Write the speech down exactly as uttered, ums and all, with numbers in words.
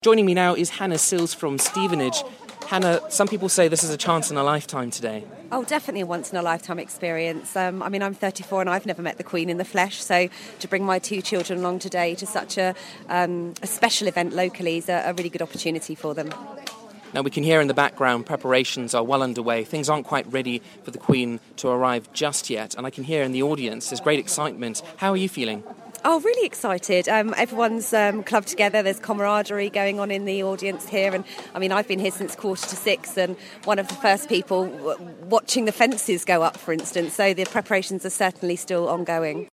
Joining me now is Hannah Sills from Stevenage. Hannah, some people say this is a chance in a lifetime today. Oh, definitely a once-in-a-lifetime experience. Um, I mean, I'm thirty-four and I've never met the Queen in the flesh, so to bring my two children along today to such a, um, a special event locally is a, a really good opportunity for them. Now, we can hear in the background preparations are well underway. Things aren't quite ready for the Queen to arrive just yet, and I can hear in the audience there's great excitement. How are you feeling? Oh, really excited. Um, everyone's um, clubbed together. There's camaraderie going on in the audience here. And I mean, I've been here since quarter to six and one of the first people w- watching the fences go up, for instance. So the preparations are certainly still ongoing.